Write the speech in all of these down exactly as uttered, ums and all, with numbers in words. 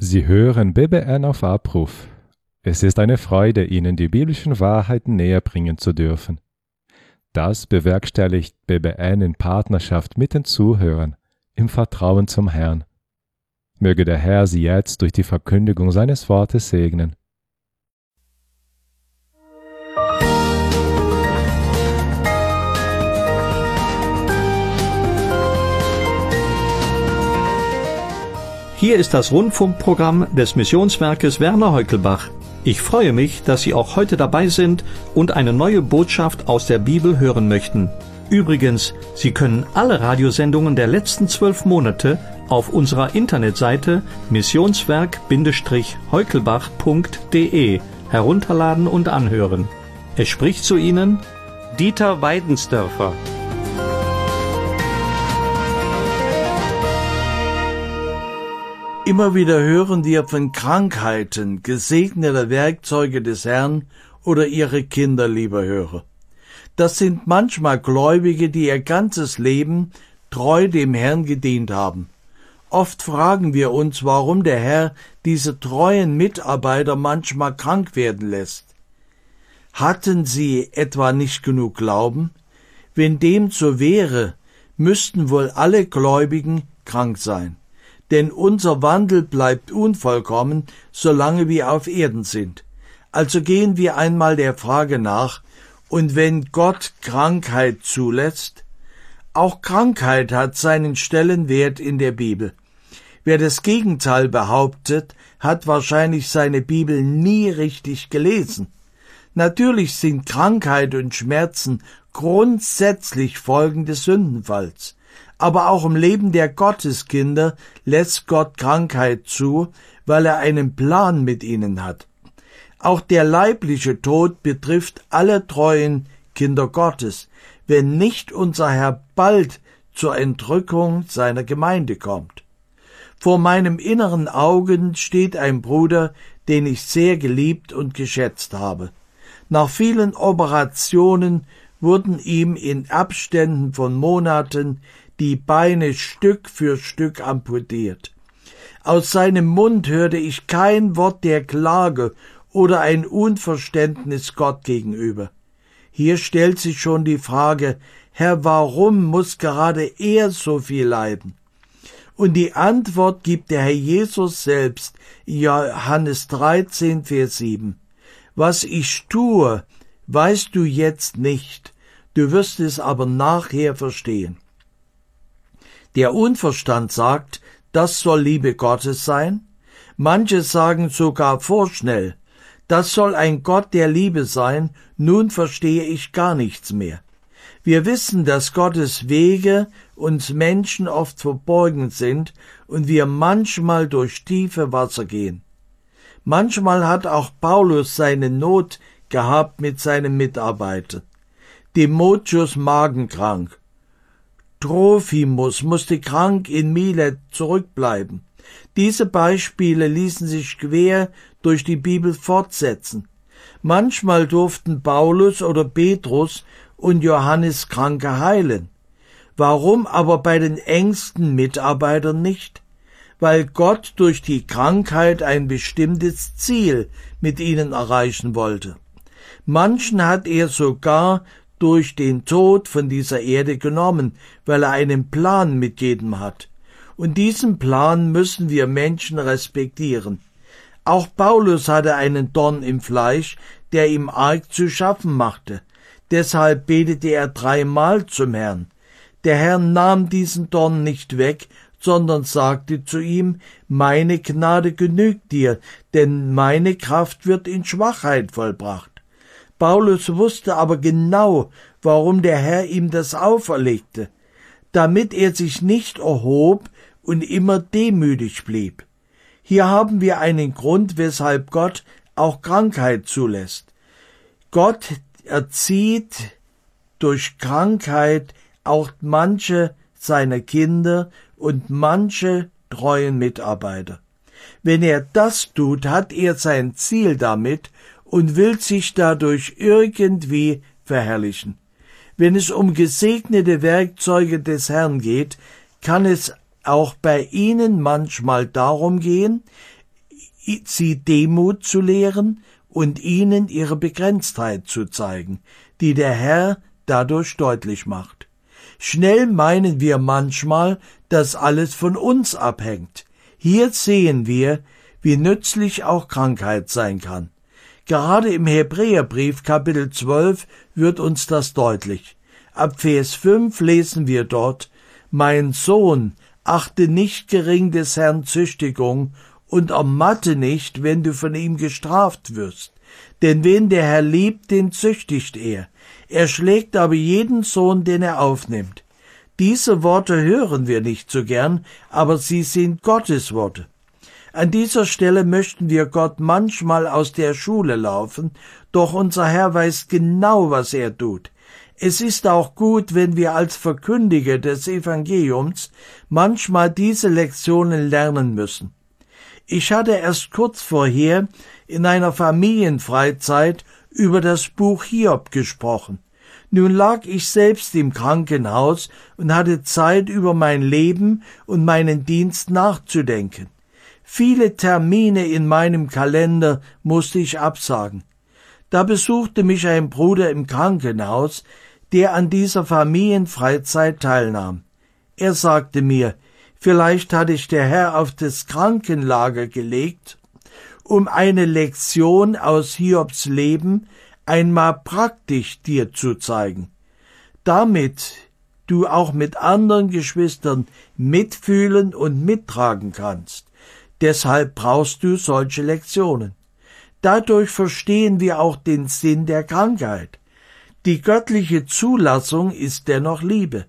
Sie hören B B N auf Abruf. Es ist eine Freude, Ihnen die biblischen Wahrheiten näher bringen zu dürfen. Das bewerkstelligt B B N in Partnerschaft mit den Zuhörern, im Vertrauen zum Herrn. Möge der Herr Sie jetzt durch die Verkündigung seines Wortes segnen. Hier ist das Rundfunkprogramm des Missionswerkes Werner Heukelbach. Ich freue mich, dass Sie auch heute dabei sind und eine neue Botschaft aus der Bibel hören möchten. Übrigens, Sie können alle Radiosendungen der letzten zwölf Monate auf unserer Internetseite missionswerk Heukelbach punkt de herunterladen und anhören. Es spricht zu Ihnen Dieter Weidensdörfer. Immer wieder hören wir von Krankheiten gesegneter Werkzeuge des Herrn oder ihre Kinder, lieber Hörer. Das sind manchmal Gläubige, die ihr ganzes Leben treu dem Herrn gedient haben. Oft fragen wir uns, warum der Herr diese treuen Mitarbeiter manchmal krank werden lässt. Hatten sie etwa nicht genug Glauben? Wenn dem so wäre, müssten wohl alle Gläubigen krank sein. Denn unser Wandel bleibt unvollkommen, solange wir auf Erden sind. Also gehen wir einmal der Frage nach, und wenn Gott Krankheit zulässt? Auch Krankheit hat seinen Stellenwert in der Bibel. Wer das Gegenteil behauptet, hat wahrscheinlich seine Bibel nie richtig gelesen. Natürlich sind Krankheit und Schmerzen grundsätzlich Folgen des Sündenfalls. Aber auch im Leben der Gotteskinder lässt Gott Krankheit zu, weil er einen Plan mit ihnen hat. Auch der leibliche Tod betrifft alle treuen Kinder Gottes, wenn nicht unser Herr bald zur Entrückung seiner Gemeinde kommt. Vor meinem inneren Augen steht ein Bruder, den ich sehr geliebt und geschätzt habe. Nach vielen Operationen wurden ihm in Abständen von Monaten die Beine Stück für Stück amputiert. Aus seinem Mund hörte ich kein Wort der Klage oder ein Unverständnis Gott gegenüber. Hier stellt sich schon die Frage, Herr, warum muss gerade er so viel leiden? Und die Antwort gibt der Herr Jesus selbst in Johannes dreizehn, Vers sieben. Was ich tue, weißt du jetzt nicht, du wirst es aber nachher verstehen. Der Unverstand sagt, das soll Liebe Gottes sein. Manche sagen sogar vorschnell, das soll ein Gott der Liebe sein, nun verstehe ich gar nichts mehr. Wir wissen, dass Gottes Wege uns Menschen oft verborgen sind und wir manchmal durch tiefe Wasser gehen. Manchmal hat auch Paulus seine Not gehabt mit seinen Mitarbeitern. Timotheus magenkrank. Trophimus musste krank in Milet zurückbleiben. Diese Beispiele ließen sich quer durch die Bibel fortsetzen. Manchmal durften Paulus oder Petrus und Johannes Kranke heilen. Warum aber bei den engsten Mitarbeitern nicht? Weil Gott durch die Krankheit ein bestimmtes Ziel mit ihnen erreichen wollte. Manchen hat er sogar durch den Tod von dieser Erde genommen, weil er einen Plan mit jedem hat. Und diesen Plan müssen wir Menschen respektieren. Auch Paulus hatte einen Dorn im Fleisch, der ihm arg zu schaffen machte. Deshalb betete er dreimal zum Herrn. Der Herr nahm diesen Dorn nicht weg, sondern sagte zu ihm, meine Gnade genügt dir, denn meine Kraft wird in Schwachheit vollbracht. Paulus wusste aber genau, warum der Herr ihm das auferlegte, damit er sich nicht erhob und immer demütig blieb. Hier haben wir einen Grund, weshalb Gott auch Krankheit zulässt. Gott erzieht durch Krankheit auch manche seiner Kinder und manche treuen Mitarbeiter. Wenn er das tut, hat er sein Ziel damit und will sich dadurch irgendwie verherrlichen. Wenn es um gesegnete Werkzeuge des Herrn geht, kann es auch bei ihnen manchmal darum gehen, sie Demut zu lehren und ihnen ihre Begrenztheit zu zeigen, die der Herr dadurch deutlich macht. Schnell meinen wir manchmal, dass alles von uns abhängt. Hier sehen wir, wie nützlich auch Krankheit sein kann. Gerade im Hebräerbrief Kapitel zwölf wird uns das deutlich. Ab Vers fünf lesen wir dort: Mein Sohn, achte nicht gering des Herrn Züchtigung und ermatte nicht, wenn du von ihm gestraft wirst. Denn wen der Herr liebt, den züchtigt er. Er schlägt aber jeden Sohn, den er aufnimmt. Diese Worte hören wir nicht so gern, aber sie sind Gottes Worte. An dieser Stelle möchten wir Gott manchmal aus der Schule laufen, doch unser Herr weiß genau, was er tut. Es ist auch gut, wenn wir als Verkündiger des Evangeliums manchmal diese Lektionen lernen müssen. Ich hatte erst kurz vorher in einer Familienfreizeit über das Buch Hiob gesprochen. Nun lag ich selbst im Krankenhaus und hatte Zeit, über mein Leben und meinen Dienst nachzudenken. Viele Termine in meinem Kalender musste ich absagen. Da besuchte mich ein Bruder im Krankenhaus, der an dieser Familienfreizeit teilnahm. Er sagte mir, vielleicht hatte ich der Herr auf das Krankenlager gelegt, um eine Lektion aus Hiobs Leben einmal praktisch dir zu zeigen, damit du auch mit anderen Geschwistern mitfühlen und mittragen kannst. Deshalb brauchst du solche Lektionen. Dadurch verstehen wir auch den Sinn der Krankheit. Die göttliche Zulassung ist dennoch Liebe.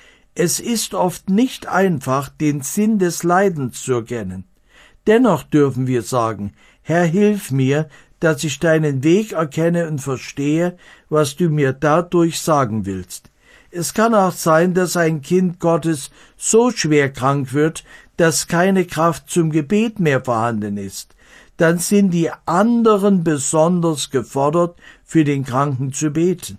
Es ist oft nicht einfach, den Sinn des Leidens zu erkennen. Dennoch dürfen wir sagen, Herr, hilf mir, dass ich deinen Weg erkenne und verstehe, was du mir dadurch sagen willst. Es kann auch sein, dass ein Kind Gottes so schwer krank wird, dass keine Kraft zum Gebet mehr vorhanden ist. Dann sind die anderen besonders gefordert, für den Kranken zu beten.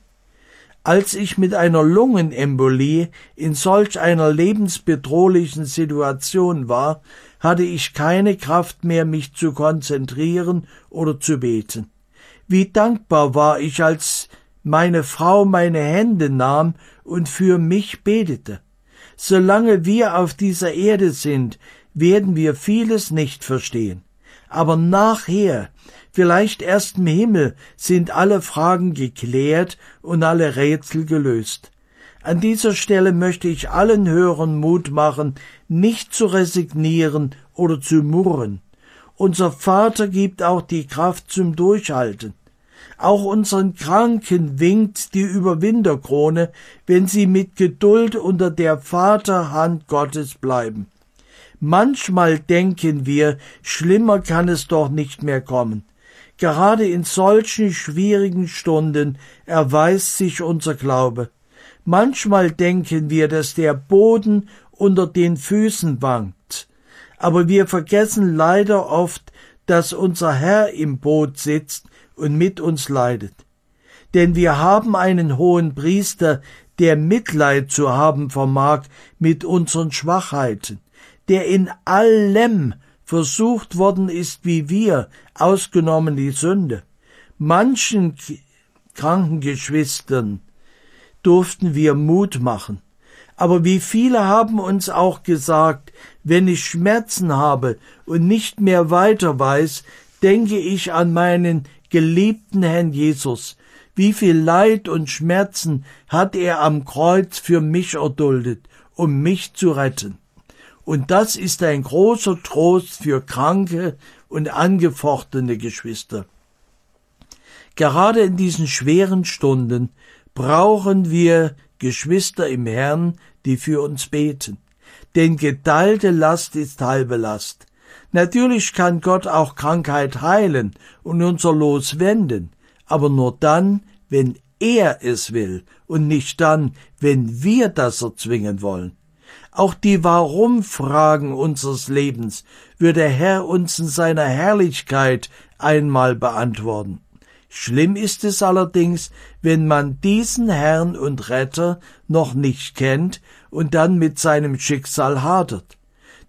Als ich mit einer Lungenembolie in solch einer lebensbedrohlichen Situation war, hatte ich keine Kraft mehr, mich zu konzentrieren oder zu beten. Wie dankbar war ich, als meine Frau meine Hände nahm und für mich betete. Solange wir auf dieser Erde sind, werden wir vieles nicht verstehen. Aber nachher, vielleicht erst im Himmel, sind alle Fragen geklärt und alle Rätsel gelöst. An dieser Stelle möchte ich allen Hörern Mut machen, nicht zu resignieren oder zu murren. Unser Vater gibt auch die Kraft zum Durchhalten. Auch unseren Kranken winkt die Überwinterkrone, wenn sie mit Geduld unter der Vaterhand Gottes bleiben. Manchmal denken wir, schlimmer kann es doch nicht mehr kommen. Gerade in solchen schwierigen Stunden erweist sich unser Glaube. Manchmal denken wir, dass der Boden unter den Füßen wankt. Aber wir vergessen leider oft, dass unser Herr im Boot sitzt und mit uns leidet. Denn wir haben einen hohen Priester, der Mitleid zu haben vermag mit unseren Schwachheiten, der in allem versucht worden ist wie wir, ausgenommen die Sünde. Manchen kranken Geschwistern durften wir Mut machen. Aber wie viele haben uns auch gesagt, wenn ich Schmerzen habe und nicht mehr weiter weiß, denke ich an meinen geliebten Herrn Jesus. Wie viel Leid und Schmerzen hat er am Kreuz für mich erduldet, um mich zu retten. Und das ist ein großer Trost für kranke und angefochtene Geschwister. Gerade in diesen schweren Stunden brauchen wir Geschwister im Herrn, die für uns beten. Denn geteilte Last ist halbe Last. Natürlich kann Gott auch Krankheit heilen und unser Los wenden, aber nur dann, wenn er es will und nicht dann, wenn wir das erzwingen wollen. Auch die Warum-Fragen unseres Lebens wird der Herr uns in seiner Herrlichkeit einmal beantworten. Schlimm ist es allerdings, wenn man diesen Herrn und Retter noch nicht kennt und dann mit seinem Schicksal hadert.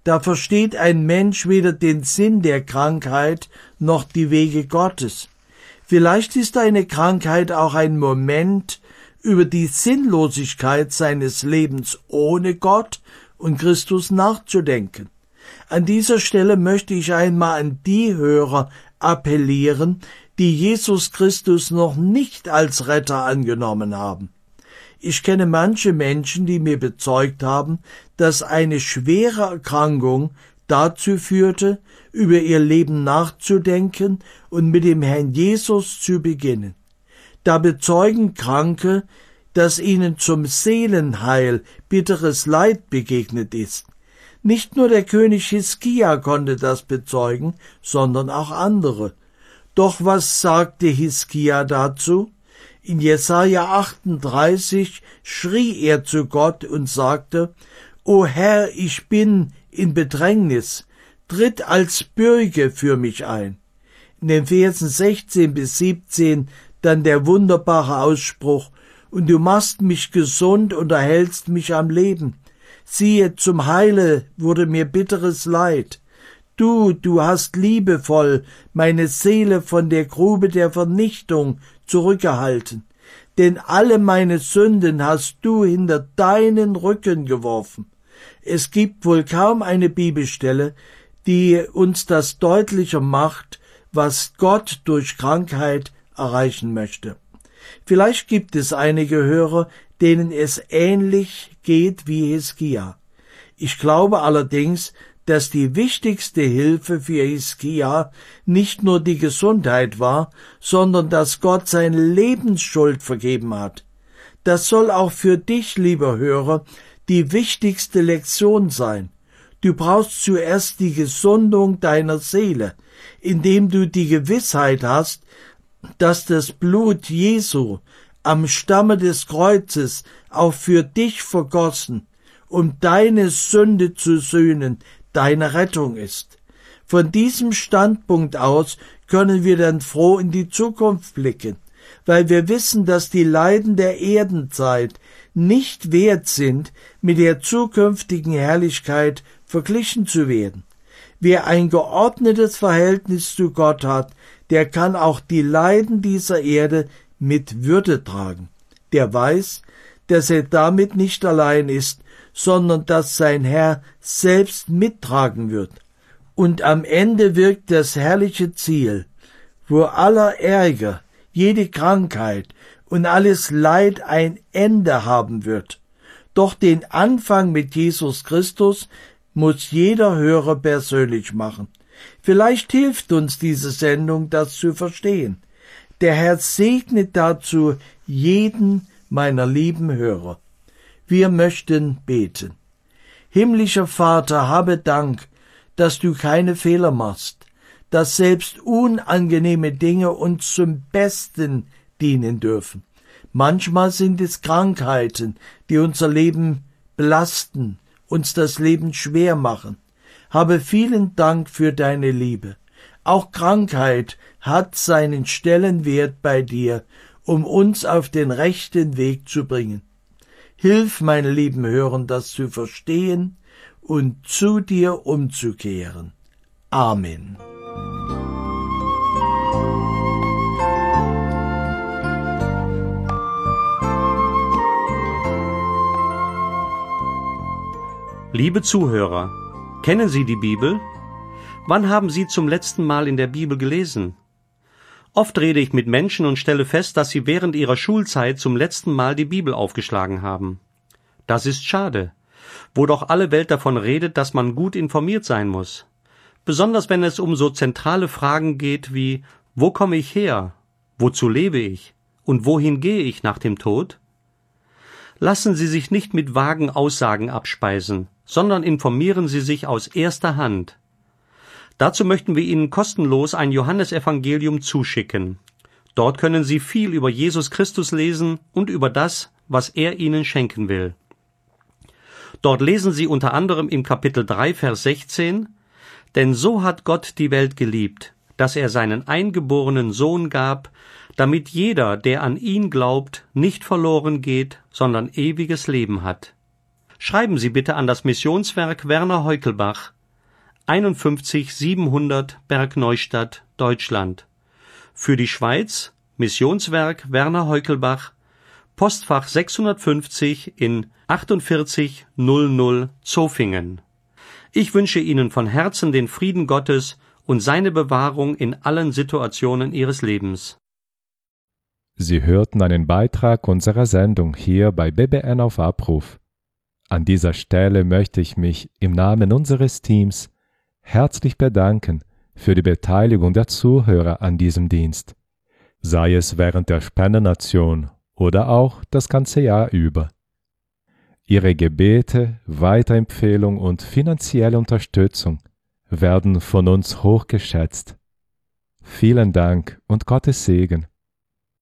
Da versteht ein Mensch weder den Sinn der Krankheit noch die Wege Gottes. Vielleicht ist eine Krankheit auch ein Moment, über die Sinnlosigkeit seines Lebens ohne Gott und Christus nachzudenken. An dieser Stelle möchte ich einmal an die Hörer appellieren, die Jesus Christus noch nicht als Retter angenommen haben. Ich kenne manche Menschen, die mir bezeugt haben, dass eine schwere Erkrankung dazu führte, über ihr Leben nachzudenken und mit dem Herrn Jesus zu beginnen. Da bezeugen Kranke, dass ihnen zum Seelenheil bitteres Leid begegnet ist. Nicht nur der König Hiskia konnte das bezeugen, sondern auch andere. Doch was sagte Hiskia dazu? In Jesaja achtunddreißig schrie er zu Gott und sagte: O Herr, ich bin in Bedrängnis, tritt als Bürge für mich ein. In den Versen sechzehn bis siebzehn dann der wunderbare Ausspruch: Und du machst mich gesund und erhältst mich am Leben. Siehe, zum Heile wurde mir bitteres Leid. Du, du hast liebevoll meine Seele von der Grube der Vernichtung zurückgehalten. Denn alle meine Sünden hast du hinter deinen Rücken geworfen. Es gibt wohl kaum eine Bibelstelle, die uns das deutlicher macht, was Gott durch Krankheit erreichen möchte. Vielleicht gibt es einige Hörer, denen es ähnlich geht wie Hiskia. Ich glaube allerdings, dass die wichtigste Hilfe für Hiskia nicht nur die Gesundheit war, sondern dass Gott seine Lebensschuld vergeben hat. Das soll auch für dich, lieber Hörer, die wichtigste Lektion sein. Du brauchst zuerst die Gesundung deiner Seele, indem du die Gewissheit hast, dass das Blut Jesu am Stamme des Kreuzes auch für dich vergossen, um deine Sünde zu sühnen, deine Rettung ist. Von diesem Standpunkt aus können wir dann froh in die Zukunft blicken, weil wir wissen, dass die Leiden der Erdenzeit nicht wert sind, mit der zukünftigen Herrlichkeit verglichen zu werden. Wer ein geordnetes Verhältnis zu Gott hat, der kann auch die Leiden dieser Erde mit Würde tragen. Der weiß, dass er damit nicht allein ist, sondern dass sein Herr selbst mittragen wird. Und am Ende wirkt das herrliche Ziel, wo aller Ärger, jede Krankheit und alles Leid ein Ende haben wird. Doch den Anfang mit Jesus Christus muss jeder Hörer persönlich machen. Vielleicht hilft uns diese Sendung, das zu verstehen. Der Herr segnet dazu jeden meiner lieben Hörer. Wir möchten beten. Himmlischer Vater, habe Dank, dass du keine Fehler machst, dass selbst unangenehme Dinge uns zum Besten dienen dürfen. Manchmal sind es Krankheiten, die unser Leben belasten, uns das Leben schwer machen. Habe vielen Dank für deine Liebe. Auch Krankheit hat seinen Stellenwert bei dir, um uns auf den rechten Weg zu bringen. Hilf, meine lieben Hörer, das zu verstehen und zu dir umzukehren. Amen. Liebe Zuhörer, kennen Sie die Bibel? Wann haben Sie zum letzten Mal in der Bibel gelesen? Oft rede ich mit Menschen und stelle fest, dass sie während ihrer Schulzeit zum letzten Mal die Bibel aufgeschlagen haben. Das ist schade, wo doch alle Welt davon redet, dass man gut informiert sein muss. Besonders wenn es um so zentrale Fragen geht wie: Wo komme ich her? Wozu lebe ich? Und wohin gehe ich nach dem Tod? Lassen Sie sich nicht mit vagen Aussagen abspeisen, sondern informieren Sie sich aus erster Hand. Dazu möchten wir Ihnen kostenlos ein Johannesevangelium zuschicken. Dort können Sie viel über Jesus Christus lesen und über das, was er Ihnen schenken will. Dort lesen Sie unter anderem im Kapitel drei, Vers sechzehn: Denn so hat Gott die Welt geliebt, dass er seinen eingeborenen Sohn gab, damit jeder, der an ihn glaubt, nicht verloren geht, sondern ewiges Leben hat. Schreiben Sie bitte an das Missionswerk Werner Heukelbach, einundfünfzig siebenhundert Bergneustadt, Deutschland. Für die Schweiz Missionswerk Werner Heukelbach, Postfach sechshundertfünfzig in achtundvierzig null null Zofingen. Ich wünsche Ihnen von Herzen den Frieden Gottes und seine Bewahrung in allen Situationen Ihres Lebens. Sie hörten einen Beitrag unserer Sendung hier bei B B N auf Abruf. An dieser Stelle möchte ich mich im Namen unseres Teams herzlich bedanken für die Beteiligung der Zuhörer an diesem Dienst, sei es während der Spendenaktion oder auch das ganze Jahr über. Ihre Gebete, Weiterempfehlung und finanzielle Unterstützung werden von uns hochgeschätzt. Vielen Dank und Gottes Segen.